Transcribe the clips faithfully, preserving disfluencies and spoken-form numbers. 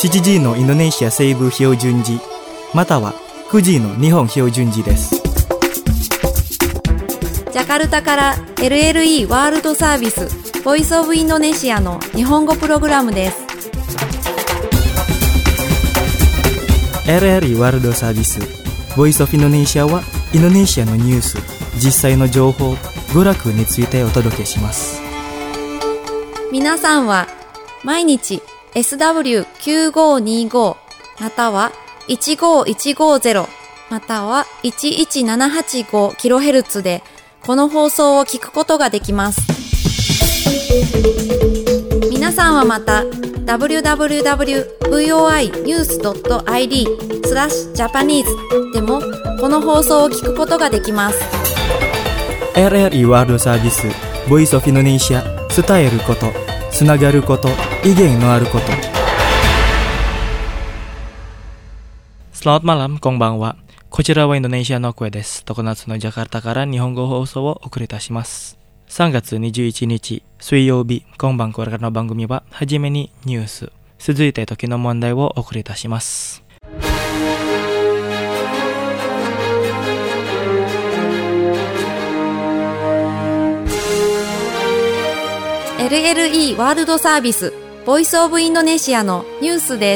しちじのインドネシア西部標準時またはくじの日本標準時です。 ジャカルタから エルエルイー ワールドサービスボイスオブインドネシアの日本語プログラムです。 エルエルイー ワールドサービスボイスオブインドネシアはインドネシアのニュース、実際の情報、娯楽についてお届けします。 皆さんは毎日 エスダブリューきゅうごにご またはいちごいちごゼロまたはいちいちななはちごキロヘルツ でこの放送を聞くことができます。皆さんはまた ダブリューダブリューダブリュードットブイオーアイニュースドットアイディー スラッシュジャパニーズでもこの放送を聞くことができます。 エルエルイー ワールドサービスボイスオブインドネシア、伝えること、つながること、意見のあること。Selamat malam、こんばんは。こちらはインドネシアの声です。常夏のジャカルタから日本語放送をお送りいたします。さんがつにじゅういちにち水曜日、今晩これからの番組ははじめにニュース、続いて時の問題をお送りいたします。 エルエルイー ワールドサービスボイスオブインドネシアのニュースです。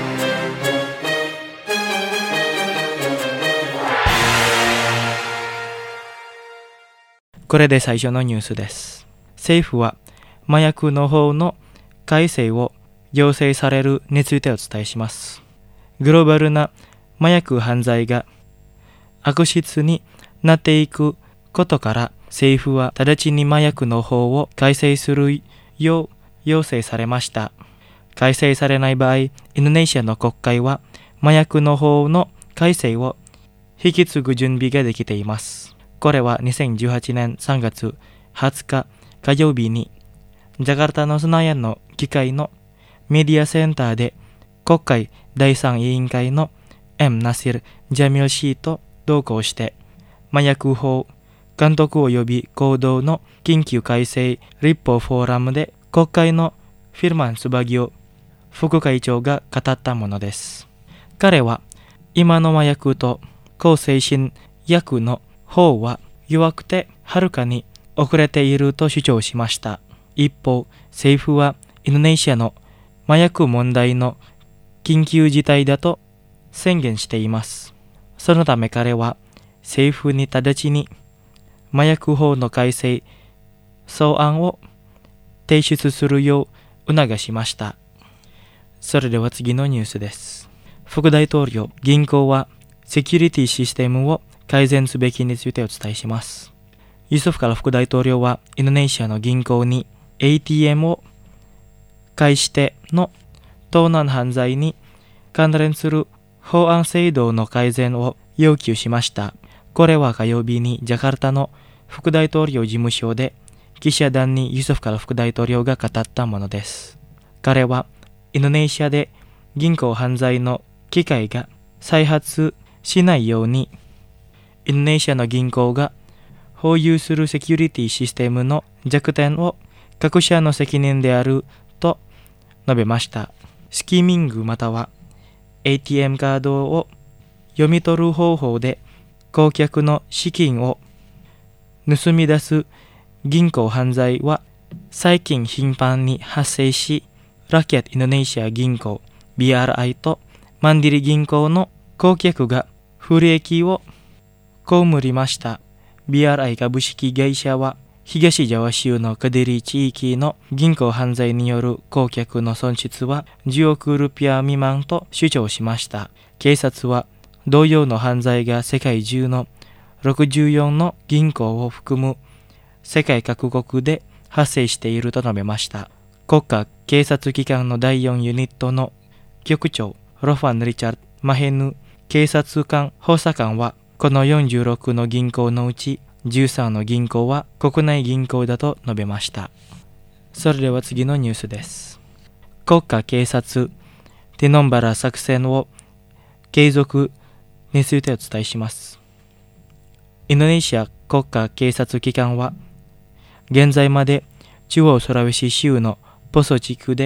これで最初のニュースです。政府は麻薬の法の改正を要請されるについてお伝えします。グローバルな麻薬犯罪が悪質になっていくことから政府は直ちに麻薬の法を改正するよう要請されました。改正されない場合、インドネシアの国会は麻薬の法の改正を引き継ぐ準備ができています。これはにせんじゅうはちねんさんがつはつか火曜日にジャカルタのスナヤンの議会のメディアセンターで国会だいさん委員会の M ナシル・ジャミル氏と同行して麻薬法監督及び行動の緊急改正立法フォーラムで国会のフィルマン・スバギオ副会長が語ったものです。彼は今の麻薬と向精神薬の法は弱くてはるかに遅れていると主張しました。一方、政府はインドネシアの麻薬問題の緊急事態だと宣言しています。そのため彼は政府に直ちに麻薬法の改正草案を提出するよう促しました。それでは次のニュースです。副大統領、銀行はセキュリティシステムを改善すべきについてお伝えします。ユソフカラ副大統領はインドネシアの銀行に エーティーエム を介しての盗難犯罪に関連する法案制度の改善を要求しました。これは火曜日にジャカルタの副大統領事務所で記者団にユソフカラ副大統領が語ったものです。彼はインドネシアで銀行犯罪の機会が再発しないようにインドネシアの銀行が保有するセキュリティシステムの弱点を各社の責任であると述べました。スキーミングまたは エーティーエム カードを読み取る方法で顧客の資金を盗み出す銀行犯罪は最近頻繁に発生し、ラキャットインドネシア銀行 ビーアールアイ とマンディリ銀行の顧客が不利益を被りました。ビーアールアイ 株式会社は東ジャワ州のカデリ地域の銀行犯罪による顧客の損失はじゅうおくルピア未満と主張しました。警察は同様の犯罪が世界中のろくじゅうよんの銀行を含む世界各国で発生していると述べました。国家警察機関のだいよんユニットの局長ロファン・リチャード・マヘヌ警察官補佐官はこのよんじゅうろくの銀行のうちじゅうさんの銀行は国内銀行だと述べました。それでは次のニュースです。国家警察ティノンバラ作戦を継続についてお伝えします。インドネシア国家警察機関は現在まで中央ソラウェシ州のポソ地区で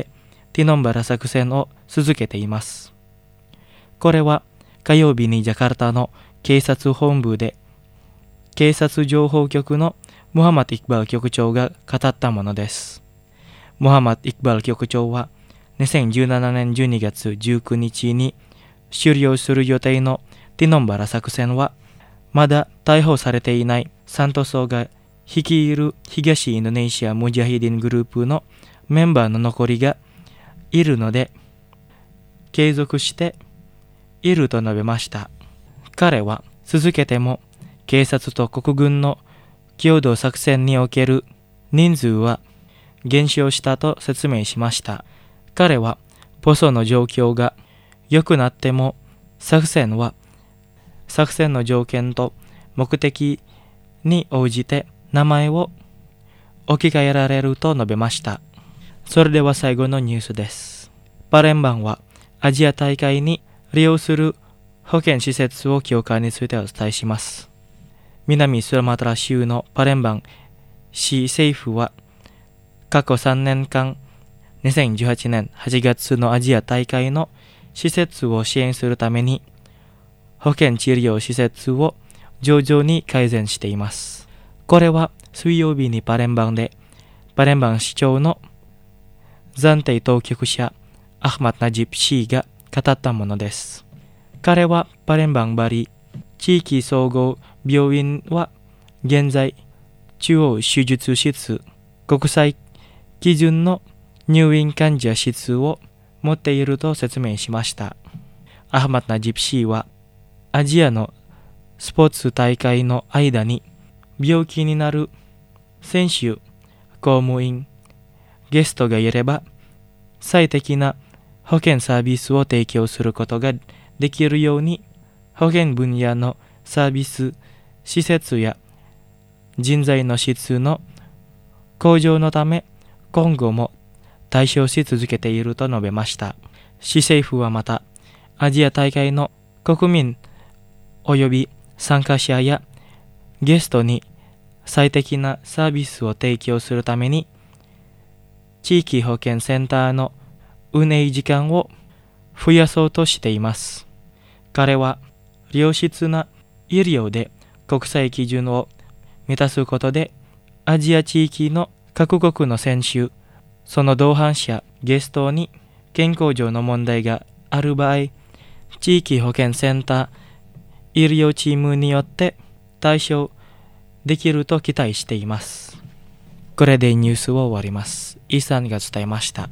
ティノンバラ作戦を続けています。これは火曜日にジャカルタの警察本部で警察情報局のムハマド・イクバル局長が語ったものです。ムハマド・イクバル局長はにせんじゅうななねんじゅうにがつじゅうくにちに終了する予定のティノンバラ作戦はまだ逮捕されていないサントソが率いる東インドネシアムジャヒディングループのメンバーの残りがいるので継続していると述べました。彼は続けても警察と国軍の共同作戦における人数は減少したと説明しました。彼はポソの状況が良くなっても作戦は作戦の条件と目的に応じて名前を置き換えられると述べました。それでは最後のニュースです。パレンバンはアジア大会に利用する保健施設を強化についてお伝えします。南スラマトラ州のパレンバン市政府は過去さんねんかんにせんじゅうはちねんはちがつのアジア大会の施設を支援するために保健治療施設を徐々に改善しています。これは水曜日にパレンバンでパレンバン市長の暫定当局者アフマド・ナジブ氏が語ったものです。彼はパレンバンバリ地域総合病院は現在中央手術室国際基準の入院患者室を持っていると説明しました。アフマド・ナジブ氏はアジアのスポーツ大会の間に病気になる選手、公務員、ゲストがいれば最適な保健サービスを提供することができるように保健分野のサービス、施設や人材の質の向上のため今後も対処し続けていると述べました。市政府はまたアジア大会の国民及び参加者やゲストに最適なサービスを提供するために地域保健センターの運営時間を増やそうとしています。彼は良質な医療で国際基準を満たすことでアジア地域の各国の選手、その同伴者、ゲストに健康上の問題がある場合、地域保健センター、医療チームによって対処できると期待しています。これでニュースを終わります。イさんが伝えました。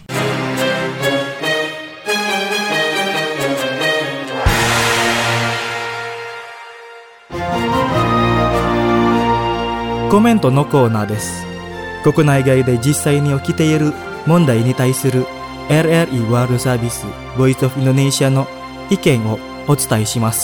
コメントのコーナーです。国内外で実際に起きている問題に対する エルエルイー ワールドサービス Voice of Indonesia の意見をお伝えします。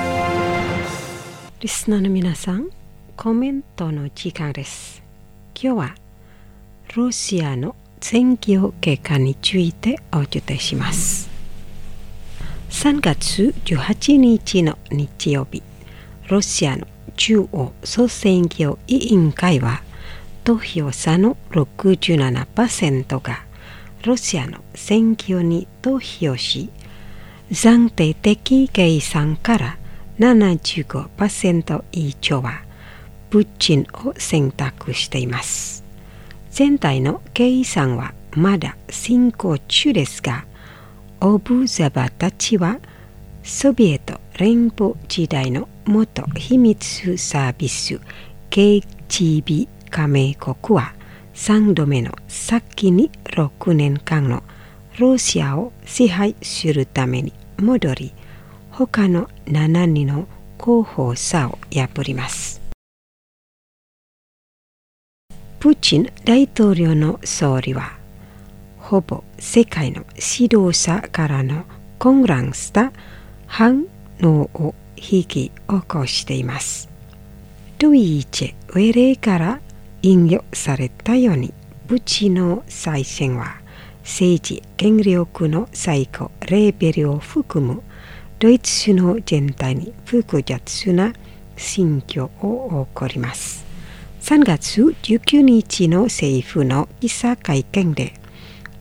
リスナーの皆さん、コメントの時間です。今日はロシアの選挙結果についてお伝えします。さんがつじゅうはちにちの日曜日、ロシアの中央総選挙委員会は投票者の ろくじゅうななパーセント がロシアの選挙に投票し、暫定的計算からななじゅうごパーセント 以上はプーチンを選択しています。全体の計算はまだ進行中ですが、オブザバたちはソビエト連邦時代の元秘密サービス ケージービー 加盟国はさんどめの先にろくねんかんのロシアを支配するために戻り、他のしちにんの候補者を破ります。プーチン大統領の総理はほぼ世界の指導者からの混乱した反応を引き起こしています。ドイツウェレから引用されたように、プーチンの再選は政治権力の最高レベルを含むドイツの全体に複雑な心境を起こります。さんがつじゅうくにちの政府の記者会見で、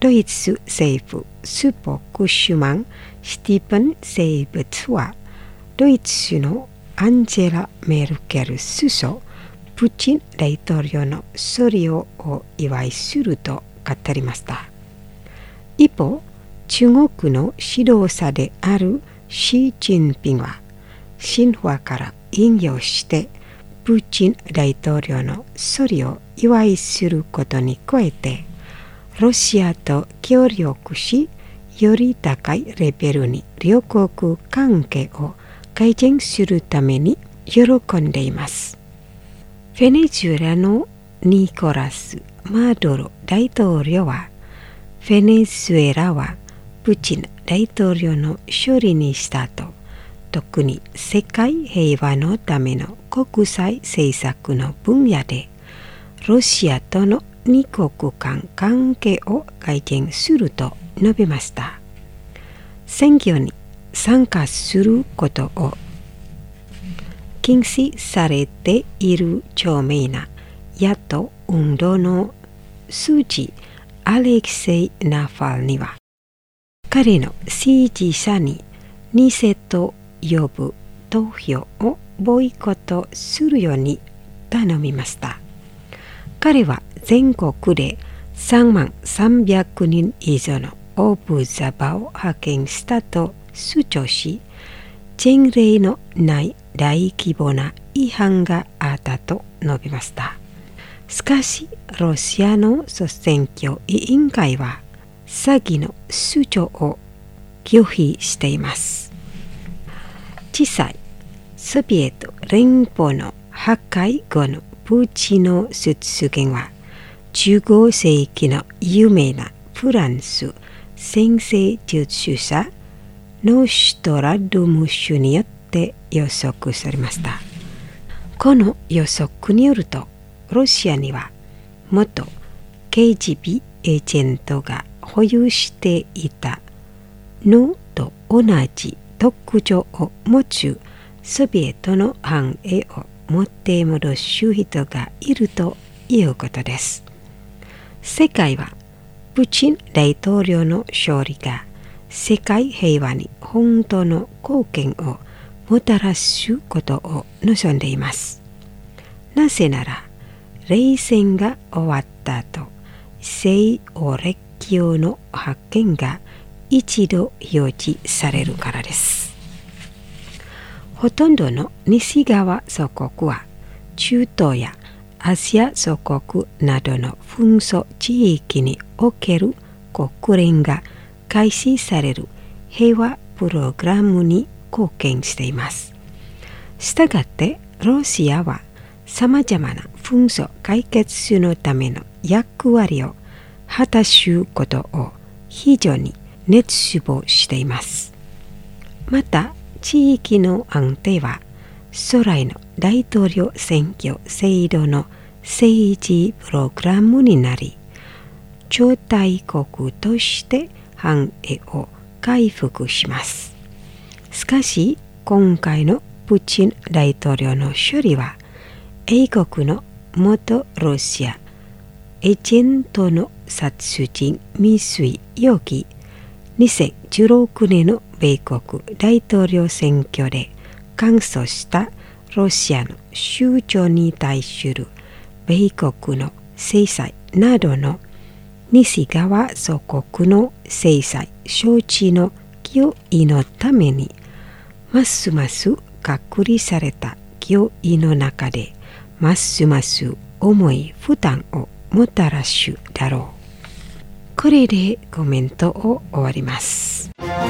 ドイツ政府スポクシュマン・スティープン生物はドイツのアンジェラ・メルケル首相プーチン大統領の勝利をお祝いすると語りました。一方、中国の指導者であるシー・ジンピンは神話から引用してプーチン大統領の勝利を祝いすることに加えてロシアと協力しより高いレベルに両国関係を改善するために喜んでいます。ベネズエラのニコラス・マドロ大統領はベネズエラはプーチン大統領の勝利にしたと特に世界平和のための国際政策の分野でロシアとの二国間関係を改善すると述べました。選挙に参加することを禁止されている著名な野党運動の数字アレクセイ・ナファルニは彼の支持者に偽と呼ぶ投票をボイコットするように頼みました。彼は全国でさんまんさんびゃくにん以上のオブザーバーを派遣したと主張し、前例のない大規模な違反があったと述べました。しかし、ロシアの総選挙委員会は詐欺の主張を拒否しています。実際、ソビエト連邦の破壊後のプーチンの出現はじゅうごせいきの有名なフランス先生術者ノシュトラドムシュによって予測されました。この予測によるとロシアには元 ケージービー エージェントが保有していたのと同じ特徴を持つソビエトの繁栄を持って戻す人がいるということです。世界はプーチン大統領の勝利が世界平和に本当の貢献をもたらすことを望んでいます。なぜなら冷戦が終わった後、西欧列強の発見が一度表示されるからです。ほとんどの西側諸国は中東やアジア諸国などの紛争地域における国連が開始される平和プログラムに貢献しています。したがってロシアはさまざまな紛争解決のための役割を果たすことを非常に熱望しています。また地域の安定は将来の大統領選挙制度の政治プログラムになり、超大国として繁栄を回復します。しかし今回のプーチン大統領の勝利は英国の元ロシアエージェントの殺人未遂容疑、にせんじゅうろくねんの米国大統領選挙で完走したロシアの州長に対する米国の制裁などの西側諸国の制裁承知の脅威のためにますます隔離された脅威の中でますます重い負担をもたらすだろう。これでコメントを終わります。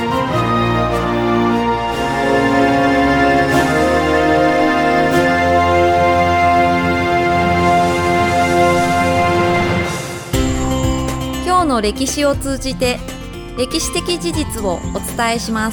今日の歴史を通じて歴史的事実をお伝えします。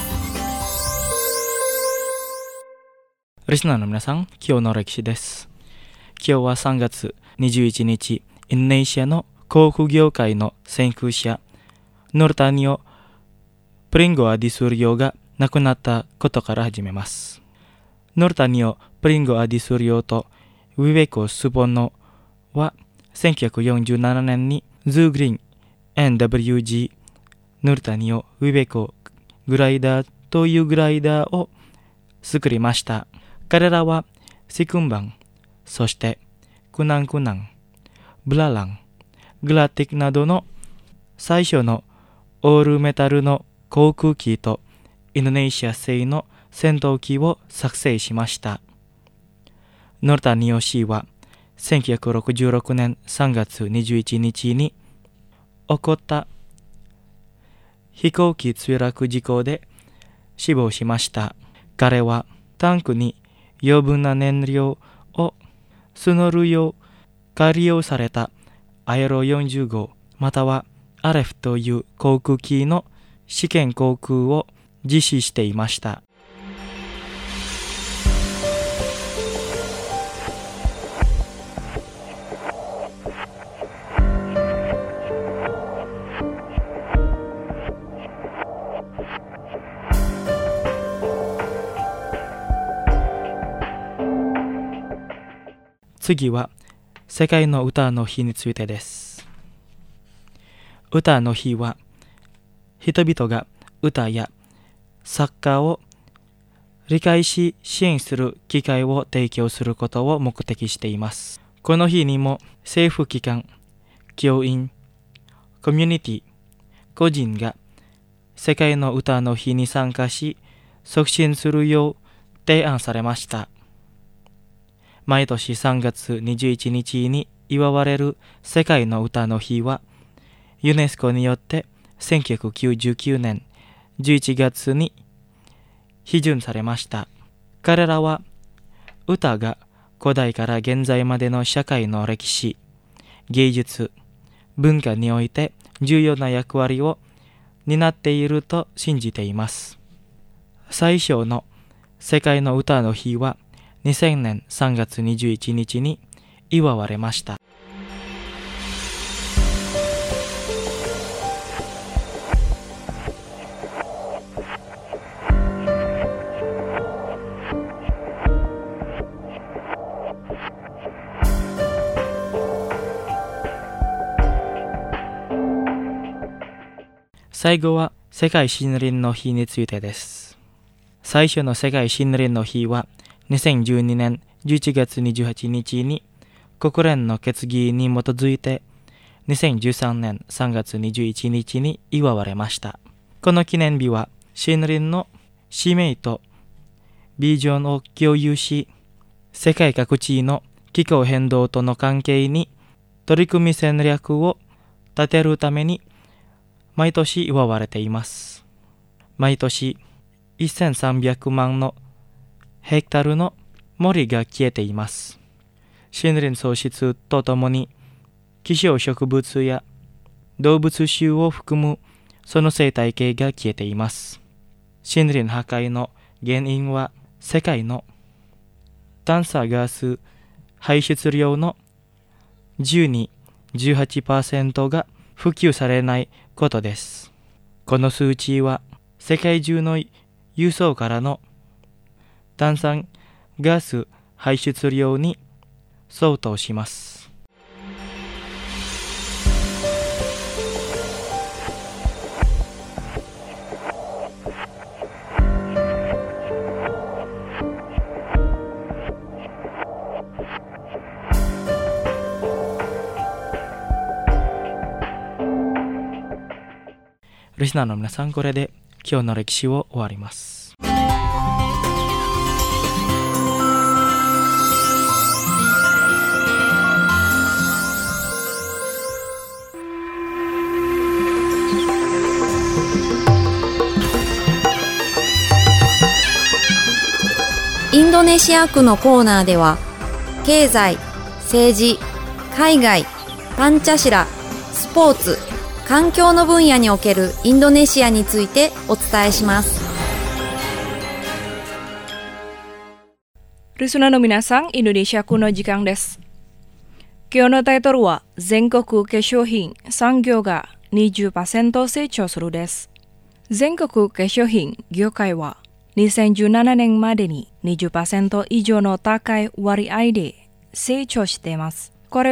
リスナーの皆さん、今日の歴史です。今日はさんがつにじゅういちにち、インドネシアの航空業界の先駆者ノルタニオ・プリンゴ・アディスリオが亡くなったことから始めます。ノルタニオ・プリンゴ・アディスリオとウィベコ・スボノはせんきゅうひゃくよんじゅうななねんにズーグリンエヌダブリュージー ヌルタニオウィベコグライダーというグライダーを作りました。彼らはシクンバン、そしてクナンクナン、ブララン、グラティックなどの最初のオールメタルの航空機とインドネシア製の戦闘機を作成しました。ノルタニオ市はせんきゅうひゃくろくじゅうろくねんさんがつにじゅういちにちに起こった飛行機墜落事故で死亡しました。彼はタンクに余分な燃料を募るよう改良されたアエロよんじゅうごまたはアレフという航空機の試験航空を実施していました。次は世界の歌の日についてです。歌の日は人々が歌や作家を理解し支援する機会を提供することを目的しています。この日にも政府機関、教員、コミュニティ、個人が世界の歌の日に参加し促進するよう提案されました。毎年さんがつにじゅういちにちに祝われる世界の歌の日はユネスコによってせんきゅうひゃくきゅうじゅうきゅうねんじゅういちがつに批准されました。彼らは歌が古代から現在までの社会の歴史、芸術、文化において重要な役割を担っていると信じています。最初の世界の歌の日はにせんねんさんがつにじゅういちにちに祝われました。最後は世界森林の日についてです。最初の世界森林の日はにせんじゅうにねんじゅういちがつにじゅうはちにちに国連の決議に基づいてにせんじゅうさんねんさんがつにじゅういちにちに祝われました。この記念日は森林の使命とビジョンを共有し、世界各地の気候変動との関係に取り組み戦略を立てるために毎年祝われています。毎年せんさんびゃくまんのヘクタールの森が消えています。森林喪失とともに希少植物や動物種を含むその生態系が消えています。森林破壊の原因は世界の炭素ガス排出量のじゅうに、じゅうはちパーセント が普及されないことです。この数値は世界中の輸送からの炭酸ガス排出量に相当します。リスナーの皆さん、これで今日の歴史を終わります。 インドネシア区のコーナーでは経済、政治、海外、パンチャシラ、スポーツ、環境の分野におけるインドネシアについてお伝えします。 リスナーの皆さん、インドネシア区の時間です。今日のタイトルは全国化粧品産業が にじゅっパーセント 成長するです。全国化粧品業界はにせんじゅうななねんまでに にじゅっパーセント 以上の高い割合で成長しています。これは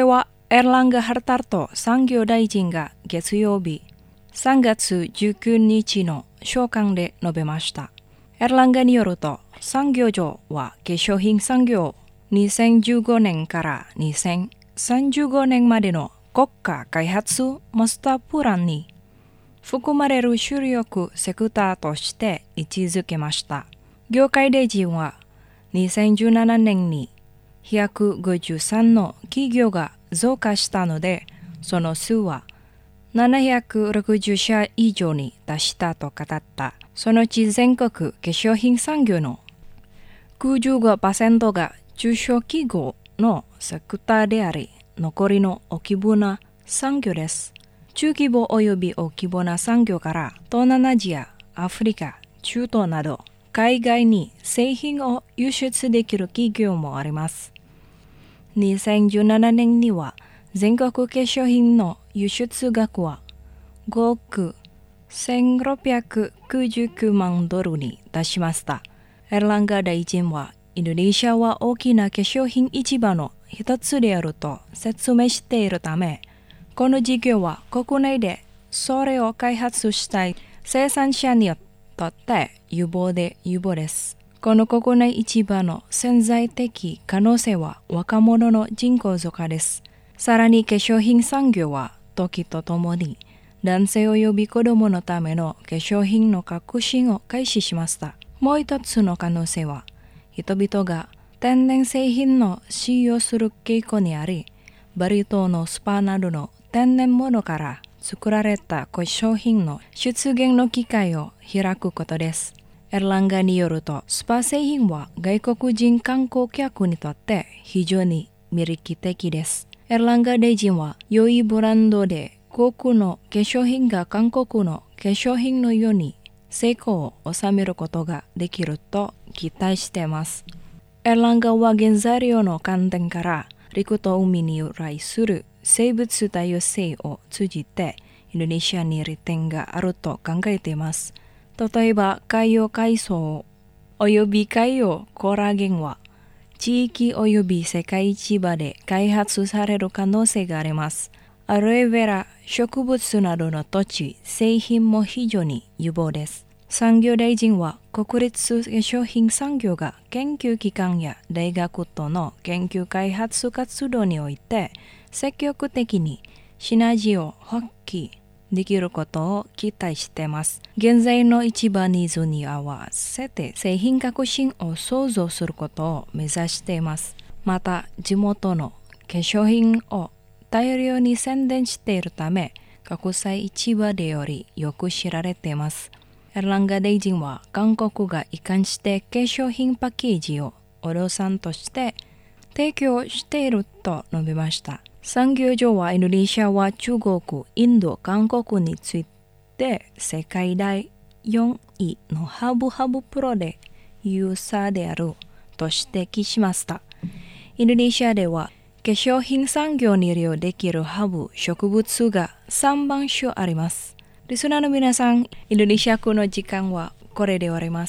エランガ・ハルタルト産業大臣が月曜日さんがつじゅうくにちの召喚で述べました。エランガによると、産業省は化粧品産業をにせんじゅうごねんからにせんさんじゅうごねんまでの国家開発マスタープランに含まれる主力セクターとして位置づけました。業界大臣はにせんじゅうななねんにひゃくごじゅうさんの企業が増加したので、その数はななひゃくろくじゅうしゃ以上に達したと語った。そのうち全国化粧品産業の きゅうじゅうごパーセント が中小企業のセクターであり、残りの大規模な産業です。中規模及び大規模な産業から東南アジア、アフリカ、中東など海外に製品を輸出できる企業もあります。にせんじゅうななねんには全国化粧品の輸出額はごおくせんろっぴゃくきゅうじゅうきゅうまんドルに達しました。エランガ大臣は、インドネシアは大きな化粧品市場の一つであると説明しているため、この事業は国内でそれを開発したい生産者にとって有望で有望です。この国内市場の潜在的可能性は若者の人口増加です。さらに化粧品産業は時とともに男性及び子供のための化粧品の革新を開始しました。もう一つの可能性は、人々が天然製品を使用する傾向にあり、バリ島のスパなどの天然物から作られた化粧品の出現の機会を開くことです。エランガによると、スパ製品は外国人観光客にとって非常に魅力的です。エランガ大臣は、良いブランドで多くの化粧品が韓国の化粧品のように成功を収めることができると期待しています。エランガは原材料の観点から陸と海に由来する生物多様性を通じてインドネシアに利点があると考えています。例えば海洋海藻および海洋コラーゲンは地域および世界市場で開発される可能性があります。アロエベラ、植物などの土地、製品も非常に有望です。産業大臣は国立化粧品産業が研究機関や大学との研究開発活動において積極的にシナジーを発揮できることを期待しています。現在の市場ニーズに合わせて製品革新を創造することを目指しています。また、地元の化粧品を大量に宣伝しているため、国際市場でよりよく知られています。エランガ大臣は、韓国が一貫して化粧品パッケージをお料産として提供していると述べました。産業省はインドネシアは中国、インド、韓国について世界第よんいのハブハブプロでユーザーであると指摘しました。インドネシアでは化粧品産業に利用できるハブ植物がさんばん種あります。リスナーの皆さん、インドネシア語の時間はこれで終わります。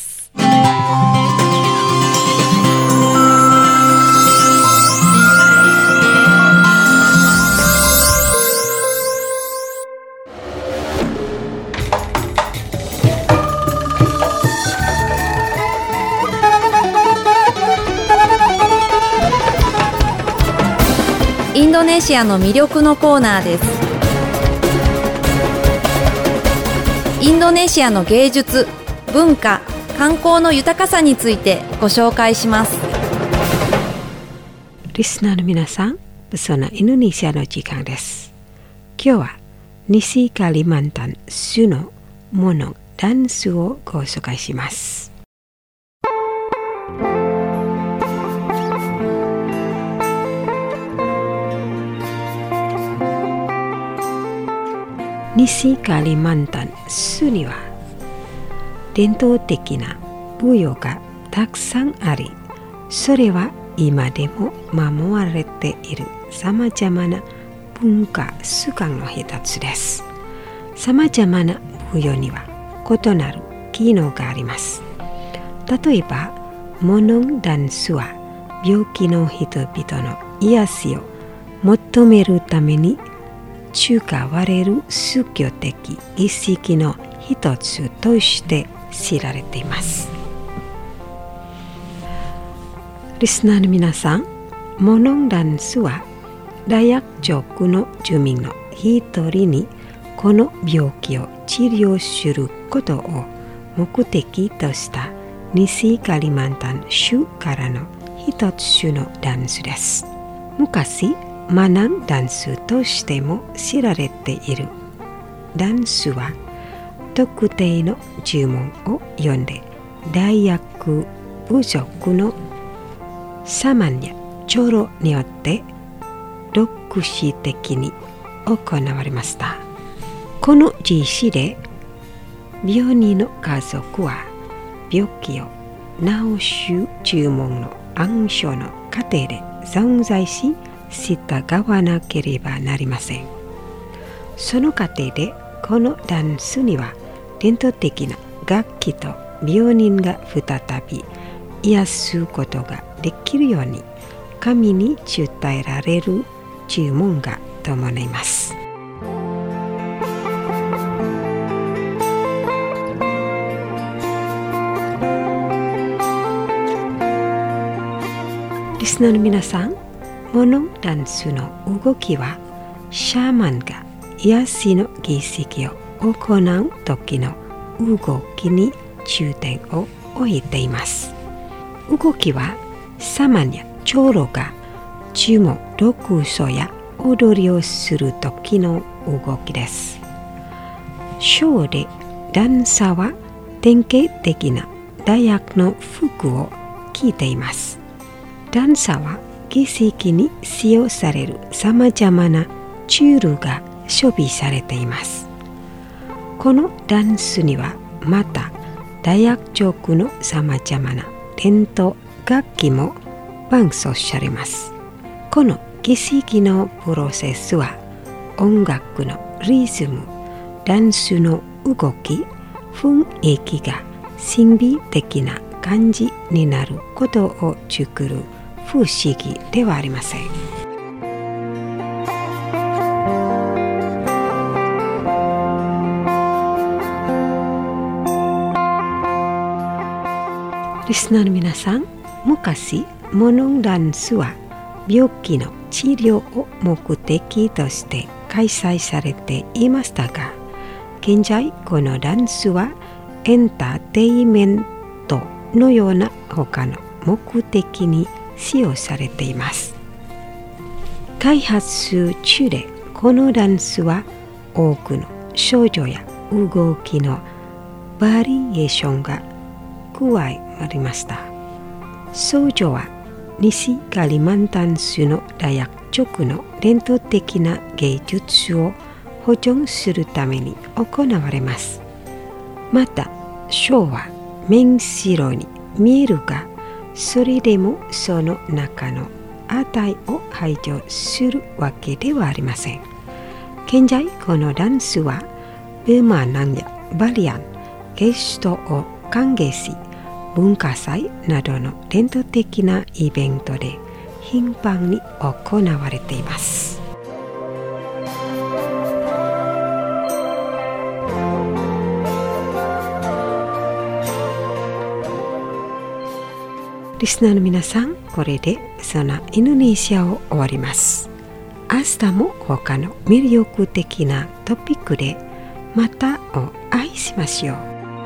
インドネシアの魅力のコーナーです。インドネシアの芸術、文化、観光の豊かさについてご紹介します。 リスナーの皆さん、そのインドネシアの時間です。今日は西カリマンタン種のもの、ダンスをご紹介します。西カリマンタン州には伝統的な舞踊がたくさんあり、それは今でも守られているさまざまな文化習慣の一つです。さまざまな舞踊には異なる機能があります。例えば、モノンダンスは病気の人々の癒しを求めるために使われる宗教的儀式の一つとして知られています。リスナーの皆さん、モノンダンスは大薬局の住民の一人にこの病気を治療することを目的とした西カリマンタン州からの一つのダンスです。昔、マナンダンスとしても知られているダンスは、特定の呪文を読んで大薬部族のサマンやチョロによって独自的に行われました。この実施で病人の家族は病気を治す呪文の暗唱の過程で存在し従わなければなりません。その過程でこのダンスには伝統的な楽器と病人が再び癒すことができるように神に伝えられる呪文が伴います。リスナーの皆さん、モノンダンスの動きはシャーマンが癒しの儀式を行う時の動きに重点を置いています。動きはサマンや長老が呪文、読書や踊りをする時の動きです。ショーでダンサーは典型的な大役の服を着ています。ダンサーは儀式に使用されるさまざまなツールが装備されています。このダンスにはまた大役族のさまざまな伝統楽器も伴奏されます。この儀式のプロセスは音楽のリズム、ダンスの動き、雰囲気が神秘的な感じになることを作る不思議ではありません。リスナーの皆さん、昔モノンダンスは病気の治療を目的として開催されていましたが、現在このダンスはエンターテインメントのような他の目的に使用されています。開発中でこのダンスは多くの少女や動きのバリエーションが加わりました。少女は西カリマンタン州の大役族の伝統的な芸術を保存するために行われます。また、ショーは面白に見えるが、それでもその中の値を排除するわけではありません。現在このダンスはブーマーナンやバリアン、ゲストを歓迎し、文化祭などの伝統的なイベントで頻繁に行われています。リスナーの皆さん、これでそのインドネシアを終わります。明日も他の魅力的なトピックでまたお会いしましょう。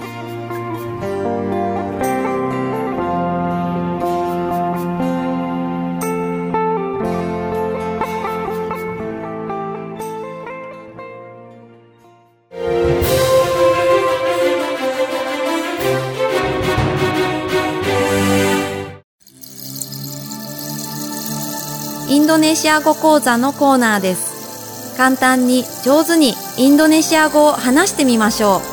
インドネシア語講座のコーナーです。簡単に上手にインドネシア語を話してみましょう。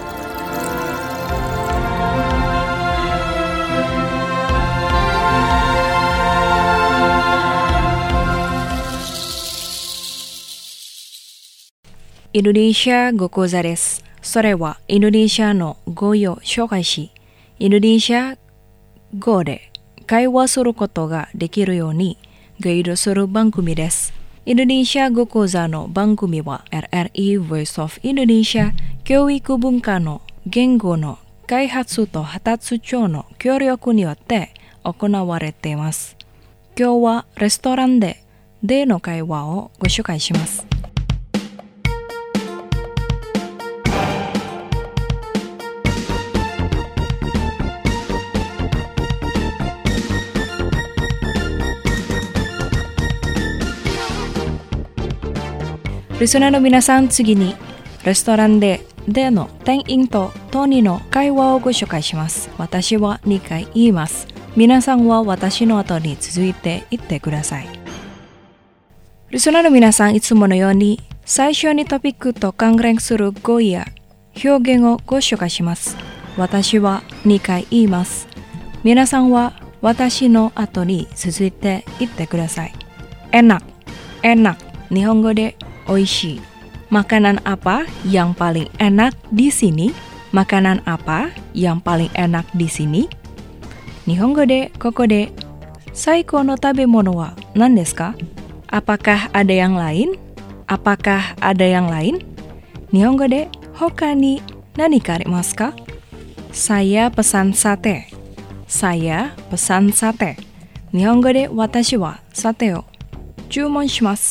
インドネシア語講座です。それはインドネシアの語を紹介し、インドネシア語で会話することができるようにガイドする番組です。 Indonesia Gokoza no Bangkumi wa R R I Voice of Indonesia Kyoiku Bunka no Gengo no Kaihatsu to Hatatsu Chou no Kyoryoku ni yotte okonawarete imasu. Kyou wa レストランででの会話をご紹介します。リスナーの皆さん、次にレストランででの店員とトニーの会話をご紹介します。私はにかい言います。皆さんは私の後に続いて言ってください。リスナーの皆さん、いつものように最初にトピックと関連する語彙や表現をご紹介します。私はにかい言います。皆さんは私の後に続いて言ってください。enak, enak、日本語でおいしい。Makanan apa yang paling enak di sini? Makanan apa yang paling enak di sini? 日本語でここで最高の食べ物は何ですか? Apakah ada yang lain? Apakah ada yang lain? 日本語で他に何かありますか? Saya pesan sate. Saya pesan sate. 日本語で私はサテを注文します。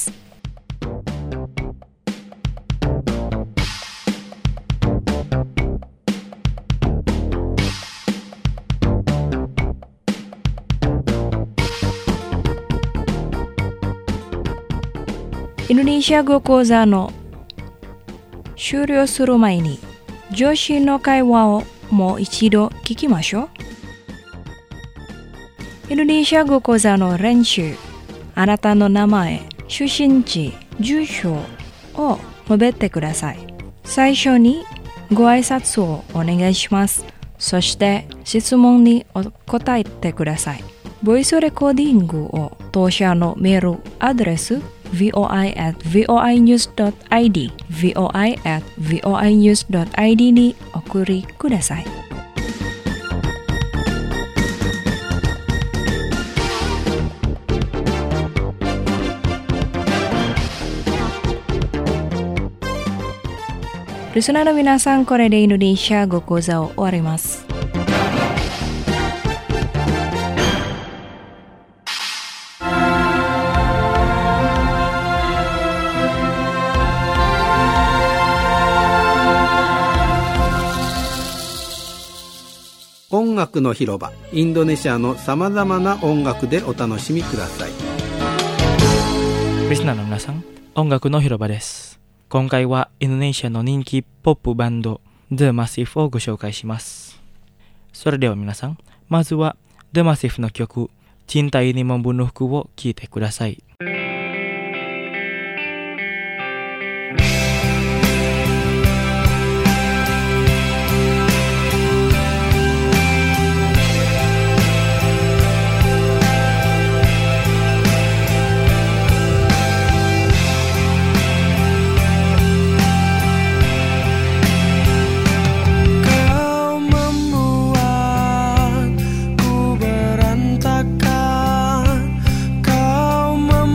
インドネシア語講座の終了する前に上司の会話をもう一度聞きましょう。インドネシア語講座の練習、あなたの名前、出身地、住所を述べてください。最初にご挨拶をお願いします。そして質問に答えてください。ボイスレコーディングを当社のメールアドレスブイオアイ at ブイオアイニュース ドットアイディー ブイオアイ at ブイオアイニュース ドットアイディー にお送りください。リスナーの皆さん、これでインドネシア語講座を終わります。 音楽の広場、インドネシアのさまざまな音楽でお楽しみください。 リスナーの皆さん、音楽の広場です。今回はインドネシアの人気ポップバンド The Massive をご紹介します。それでは皆さん、まずは The Massive の曲 Cinta Ini Membunuhku を聴いてください。 Kau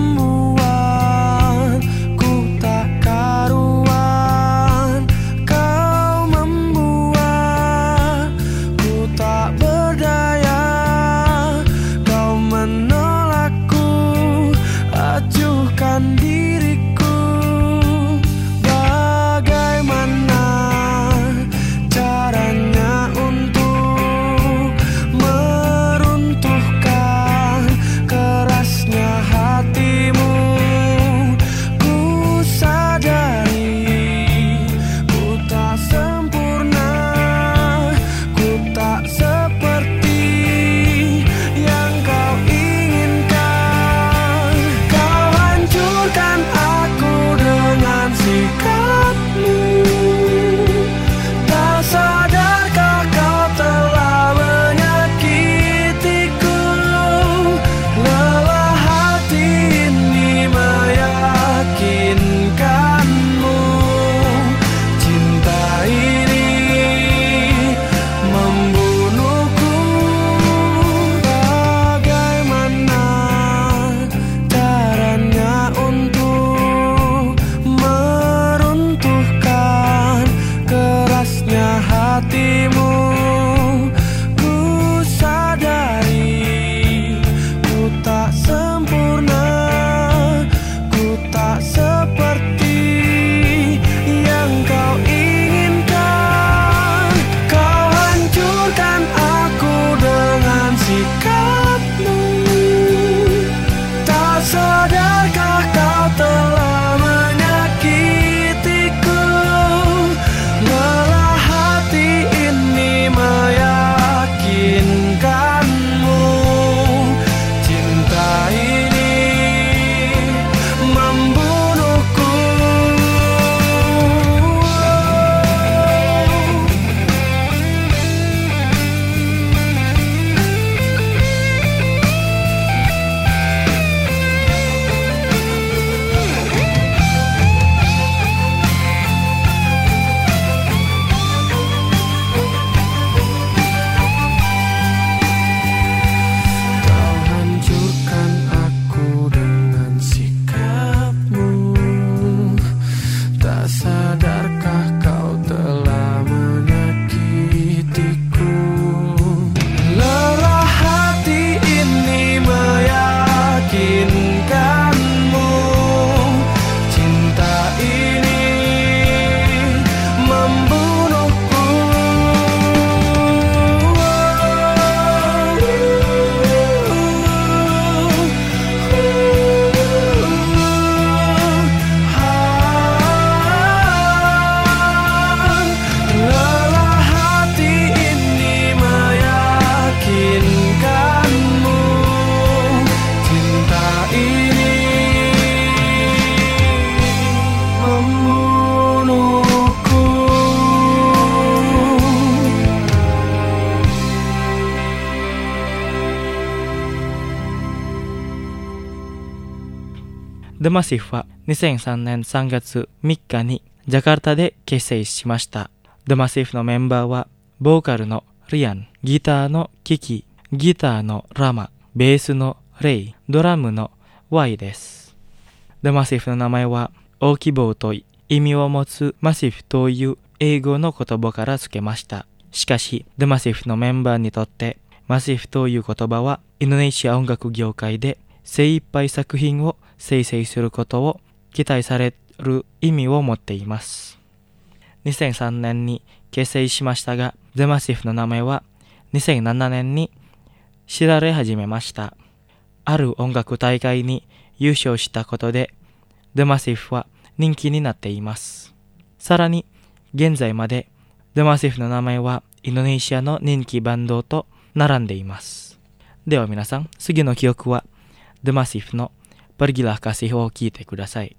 The Massive はにせんさんねんさんがつみっかにジャカルタで結成しました。The Massive のメンバーはボーカルのリアン、ギターのキキ、ギターのラマ、ベースのレイ、ドラムのワイです。The Massive の名前は大規模と意味を持つマシフという英語の言葉から付けました。しかし、The Massive のメンバーにとってマシフという言葉はインドネシア音楽業界で精一杯作品を生成することを期待される意味を持っています。にせんさんねんに結成しましたが、The Massive の名前はにせんななねんに知られ始めました。ある音楽大会に優勝したことで、The Massive は人気になっています。さらに、現在まで The Massive の名前はインドネシアの人気バンドと並んでいます。では皆さん、次の曲は The Massive のPergilah Kasihを聴いてください。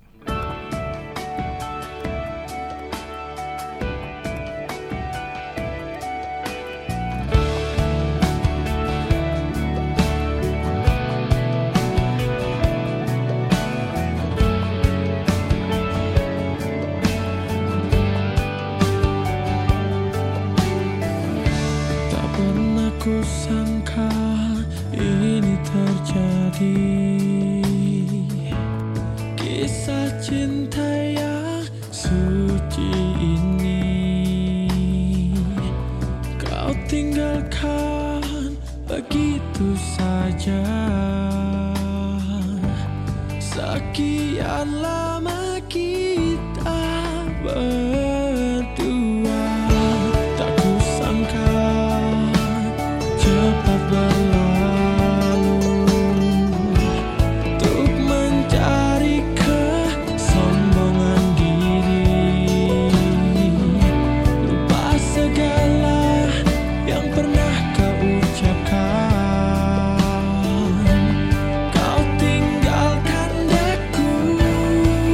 Kusangka ini terjadi, kisah cinta yang suci ini kau tinggalkan begitu saja. Sekian lama kita berdua, tak kusangka cepat berlalu untuk mencari kesombongan diri, lupa segala yang pernah kau ucapkan. Kau tinggalkan aku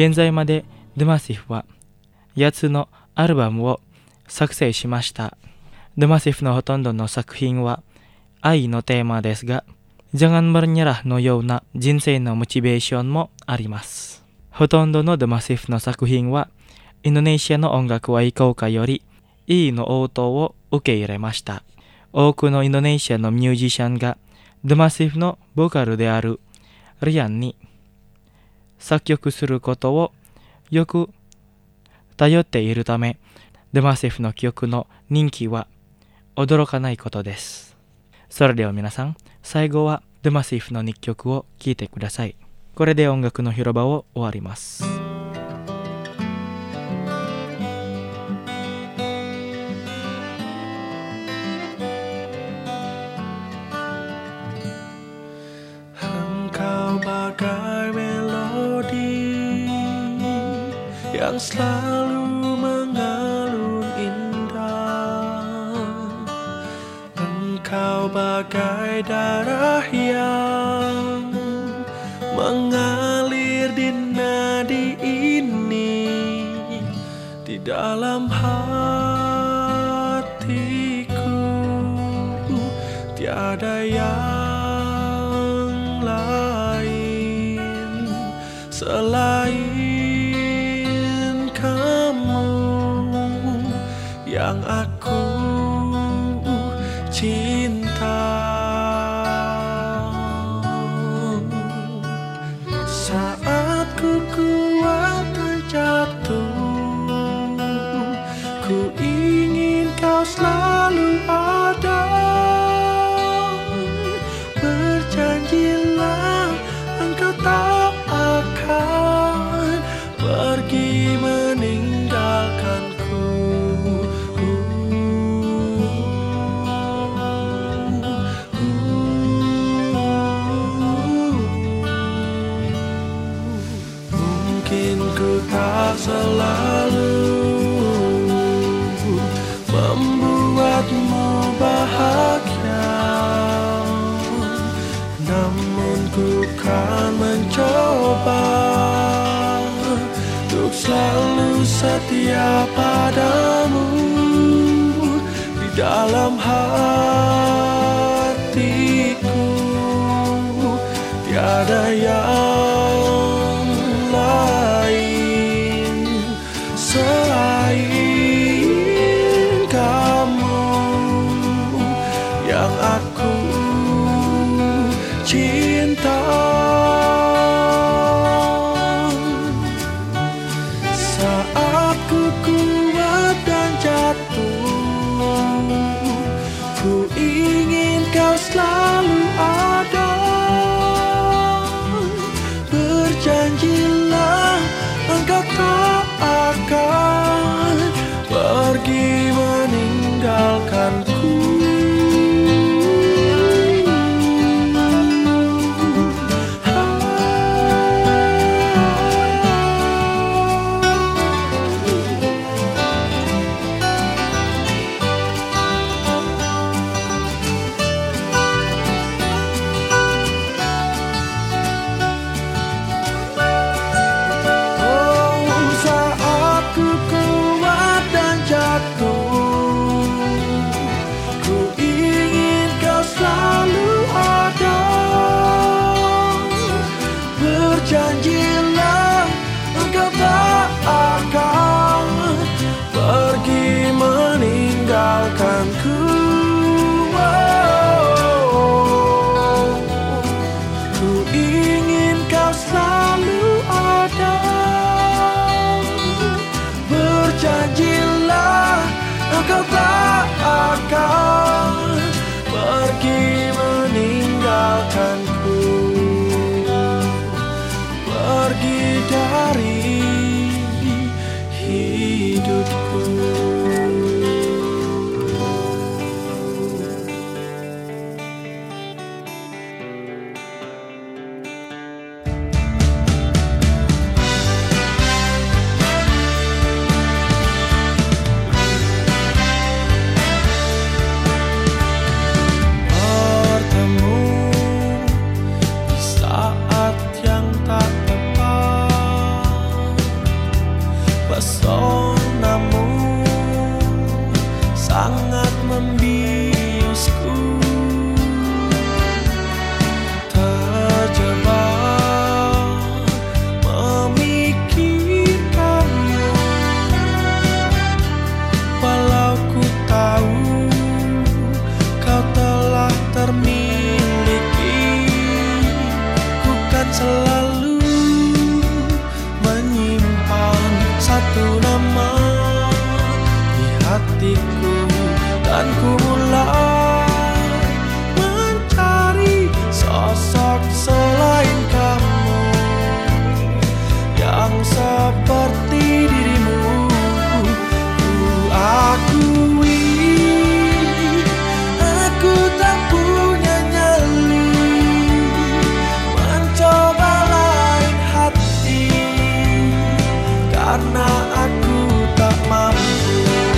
現在までデマシフはやつのアルバムを作成しました。デマシフのほとんどの作品は愛のテーマですが、Jangan Menyerahのような人生のモチベーションもあります。ほとんどのデマシフの作品はインドネシアの音楽愛好家よりいいの応答を受け入れました。多くのインドネシアのミュージシャンがデマシフのボーカルであるリアンに作曲することをよく頼っているため、デマシフの曲の人気は驚かないことです。それでは皆さん、最後はデマシフのにきょくを聴いてください。これで音楽の広場を終わります。 Engkau bagai melodi yang selalu mengalun indah. Engkau bagai darah yang mengalir di nadi ini, di dalam hatiku tiada yang lain selain kamu yang aku cinta. Saat ku kuat terjatuh, ku ingin kau selalu ada. Berjanjilah engkau tak akan pergi meninggalkanku. Mungkin ku tak selalu membuatmu bahagia, namun ku kan mencoba untuk selalu setia padamu. Di dalam hatiku tiada yang lain selain kamu yang aku cinta. Saat ku kuat dan jatuh, ku ingin kau selalu ada. Berjanjilah engkau tak akan pergi meninggalkanku. Janjilah engkau tak akan pergi meninggalkanku. Oh, ku ingin kau selalu ada. Berjanjilah engkau tak akan pergi meninggalkanku, pergi dari hidupku. Bertemu di saat yang tak tepat, sangat membiusku. Terjebak memikirkanmu, walau ku tahu kau telah termiliki. Ku kan selalu menyimpan satu nama di hatiku, dan ku mulai mencari sosok selain kamu yang seperti dirimu. Ku akui aku tak punya nyali mencoba lain hati, karena aku tak mampu.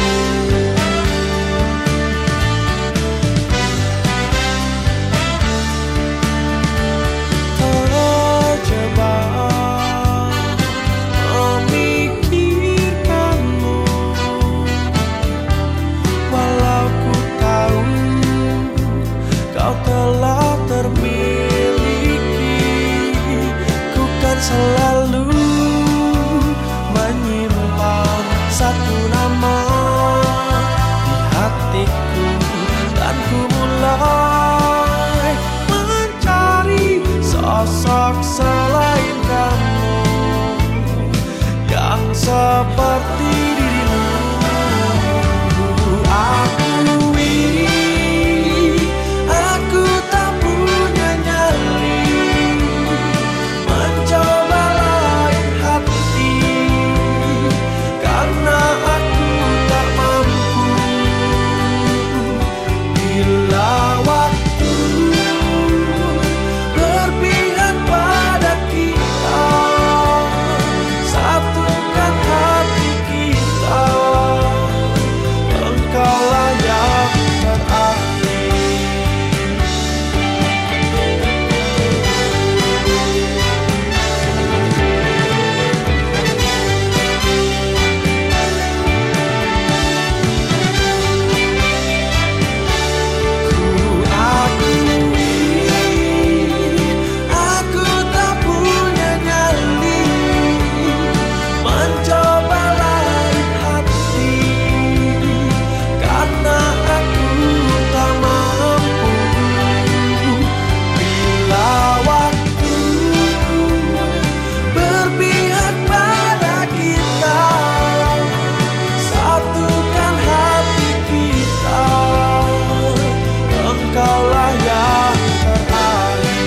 Terjebak memikirkanmu, walau ku tahu kau telah termiliki. Ku kan selalu menyimpan satu nama di hatiku, dan ku mulai mencari sosok selain kamu yang seperti dirimu. Ku akui aku tak punya nyali mencoba lain hati, karena aku tak mampu. Bila waktu berpihak pada kita, satukan hati kita, engkaulah yang terakhir. Ku akui aku tak punya nyali mencoba lain hati, karena aku tak mampu. Bila waktu berpihak pada kita, satukan hati kita, engkaulah yang terakhir.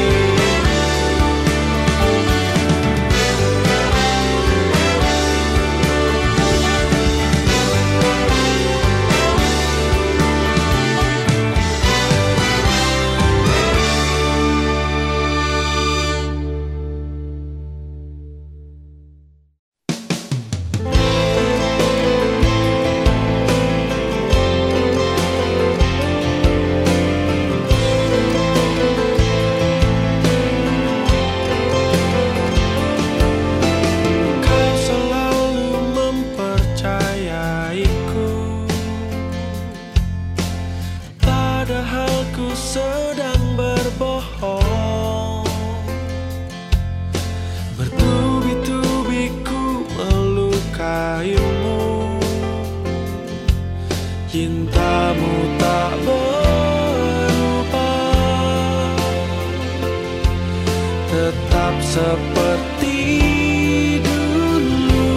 Kau selalu mempercayaiku, padahal ku sedang berbohong. Bertubi-tubi ku melukaimu, cintamu tak berubah, tetap seperti dulu.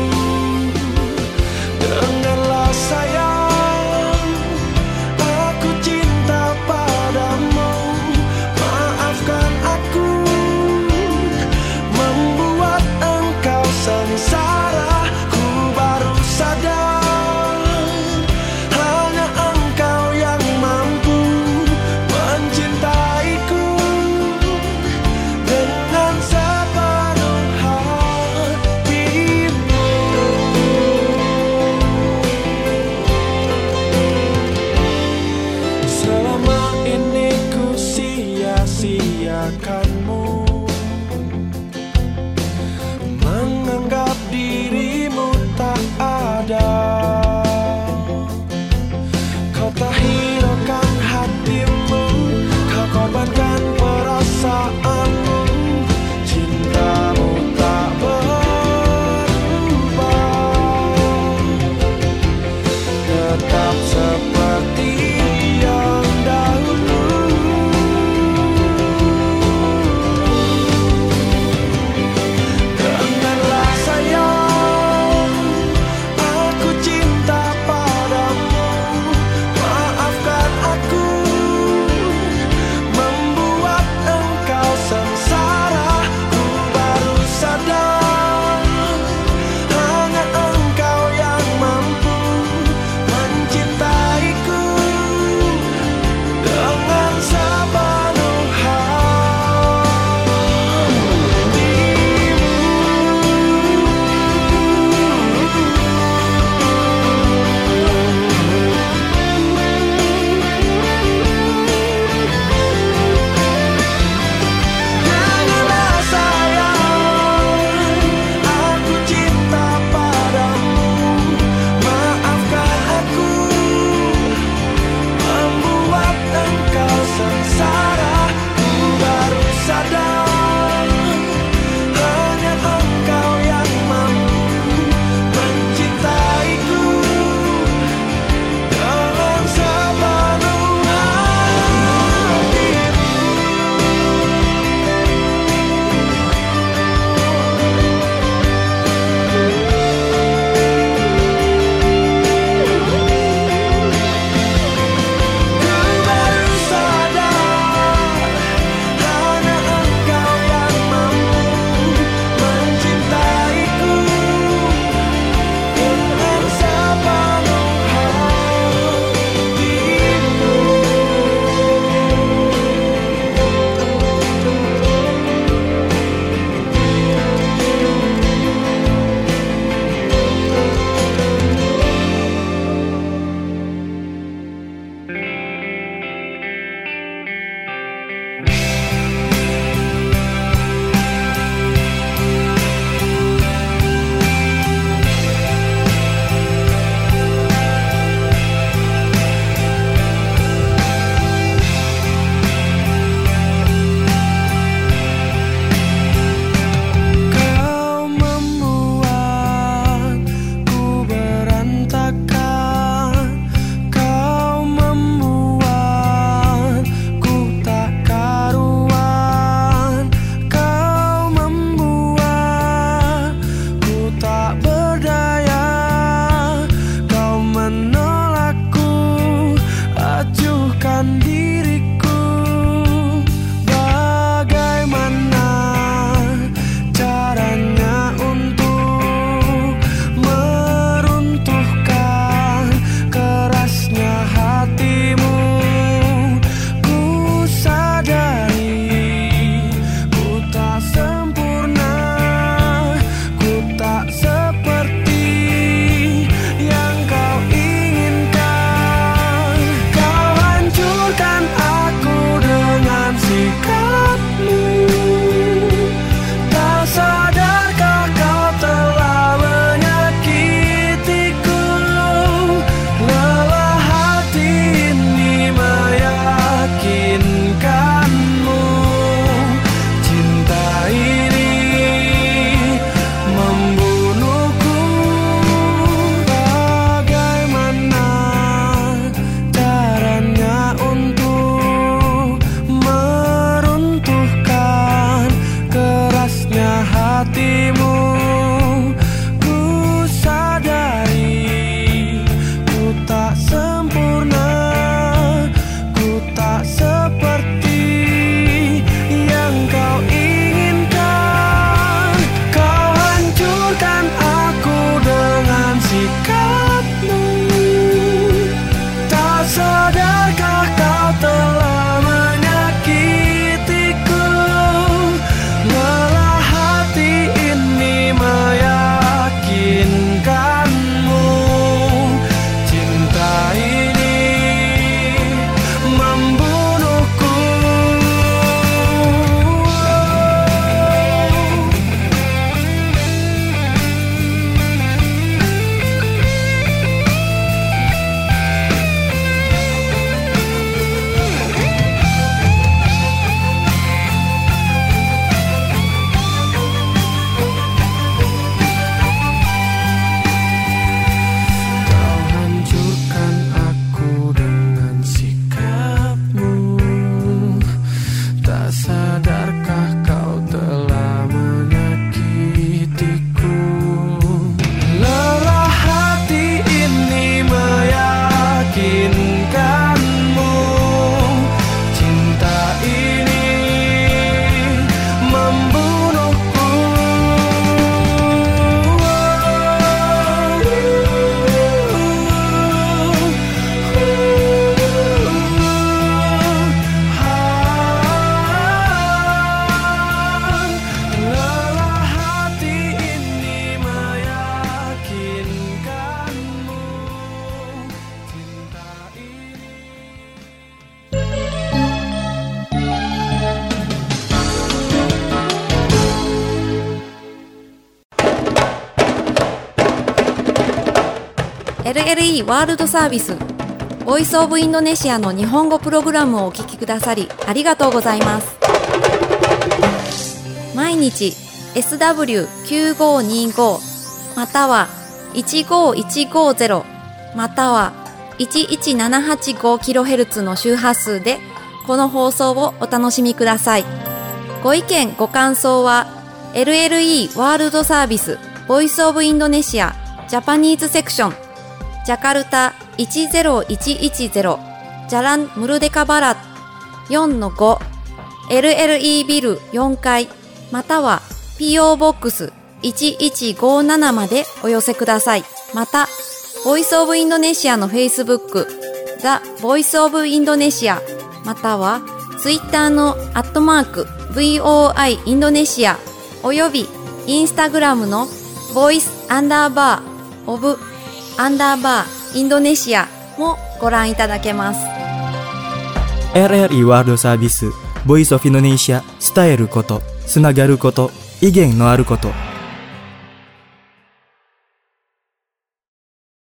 Dengarlah sayang, aku cinta padamu. Maafkan aku membuat engkau sengsara. Ku baru sadar hanya engkau yang mampu mencintaiku dengan sepenuh エルエルイー ワールドサービスボイスオブインドネシアの日本語プログラムをお聞きくださりありがとうございます。毎日 エスダブリューきゅうごにご またはいちごいちごゼロまたはいちいちななはちごキロヘルツ の周波数でこの放送をお楽しみください。ご意見ご感想は エルエルイー ワールドサービスボイスオブインドネシアジャパニーズセクションジャカルタいちゼロいちいちゼロジャランムルデカバラ よんのご エルエルイー ビルよんかいまたは ピーオー ボックスいちいちごななまでお寄せください。またボイスオブインドネシアのフェイスブックザ・ボイスオブインドネシアまたはツイッターのアットマーク ブイオーアイ インドネシアおよびインスタグラムのボイスアンダーバーオブアンダーバーインドネシアもご覧いただけます。 エルエルイー ワールドサービスボイスオブインドネシア伝えることつながること意見のあること